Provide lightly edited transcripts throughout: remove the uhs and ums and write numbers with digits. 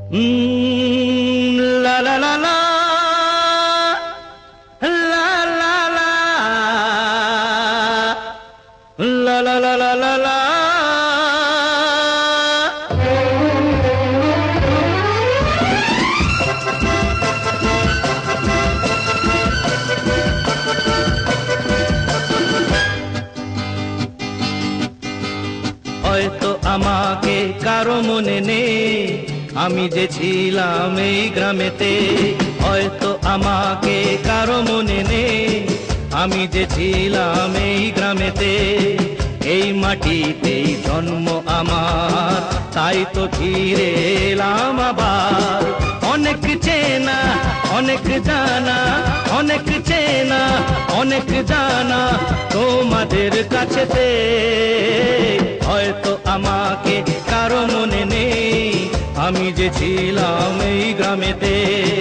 La la la la, la la la, la la la la la la. হয়তো আমাকে কারো মনে নেই, আমি যে ছিলাম এই গ্রামেতে। হয়তো আমাকে কারো মনে নেই, আমি যে ছিলাম এই গ্রামেতে। এই মাটিতেই জন্ম আমার, তাই তো ফিরে এলাম আবার। অনেক চেনা অনেক জানা, অনেক চেনা অনেক জানা তোমাদের কাছেতে। হয়তো আমাকে কারো মনে নেই, আমি যে ছিলাম এই গ্রামেতে।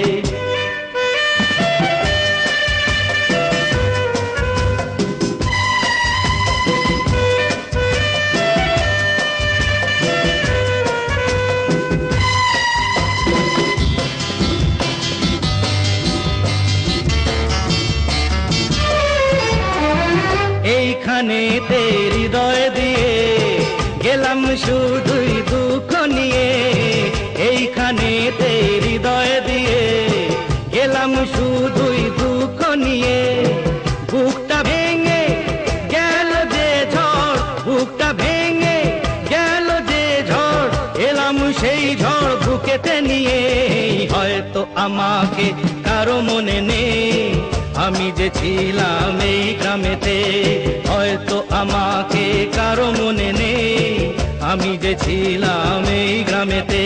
এইখানেতে হৃদয় দিয়ে গেলাম শুধুই দুঃখ নিয়ে। এইখানেতে হৃদয় দিয়ে গেলাম শুধুই দুঃখ নিয়ে। বুকটা ভেঙে গেল যে ঝড়, বুকটা ভেঙে গেল যে ঝড়, এলাম সেই ঝড় বুকেতে নিয়ে। হয়তো আমাকে কারো মনে নেই, আমি যে ছিলাম এই গ্রামেতে। হয়তো আমাকে কারো মনে নেই, আমি যে ছিলাম এই গ্রামেতে।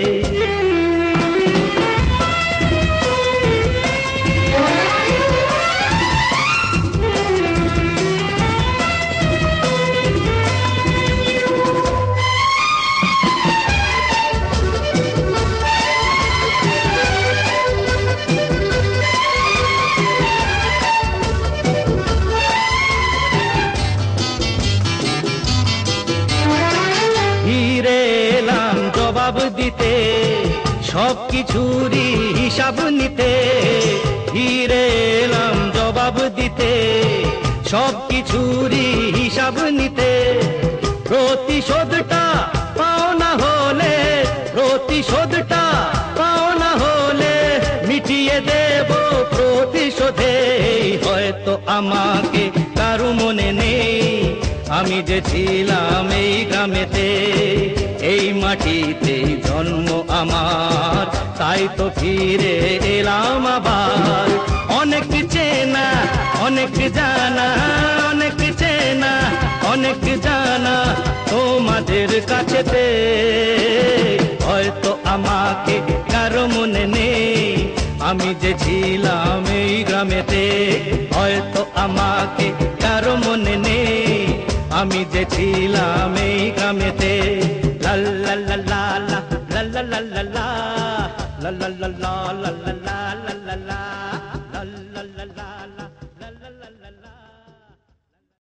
জবাব দিতে সবকিছুরই হিসাব নিতে। ফিরে এলাম জবাব দিতে সবকিছুরই হিসাব নিতে। প্রতিশোধটা পাওনা হলে, প্রতিশোধটা পাওনা হলে মিটিয়ে দেব প্রতিশোধে। হয়তো আমাকে কারো মনে নেই, আমি যে ছিলাম এই গ্রামেতে। এই মাটিতে জন্ম আমার, তাই তো ফিরে এলাম আবার। অনেক চেনা অনেক জানা, অনেক চেনা অনেক জানা তোমাদের কাছেতে। হয়তো আমাকে কারো মনে নেই, আমি যে ছিলাম এই গ্রামেতে। হয়তো আমাকে কারো মনে নেই, আমি যে ছিলাম এই গ্রামেতে। La la la la la la la la la la la la la la la la la la la